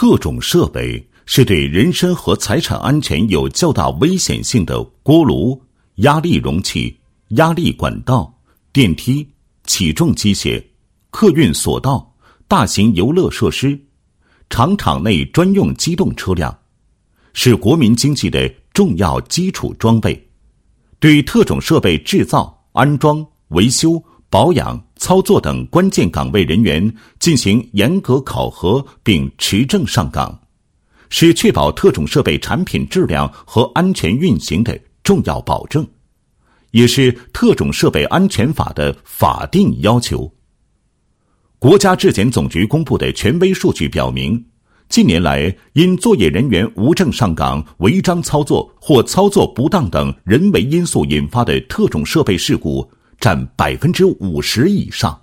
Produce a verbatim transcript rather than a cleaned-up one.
特种设备是对人身和财产安全有较大危险性的锅炉、压力容器、压力管道、电梯、起重机械、客运索道、大型游乐设施、厂场内专用机动车辆，是国民经济的重要基础装备。对特种设备制造、安装、维修、保养、操作等关键岗位人员进行严格考核并持证上岗，是确保特种设备产品质量和安全运行的重要保证，也是特种设备安全法的法定要求。国家质检总局公布的权威数据表明，近年来因作业人员无证上岗、违章操作或操作不当等人为因素引发的特种设备事故占百分之五十以上。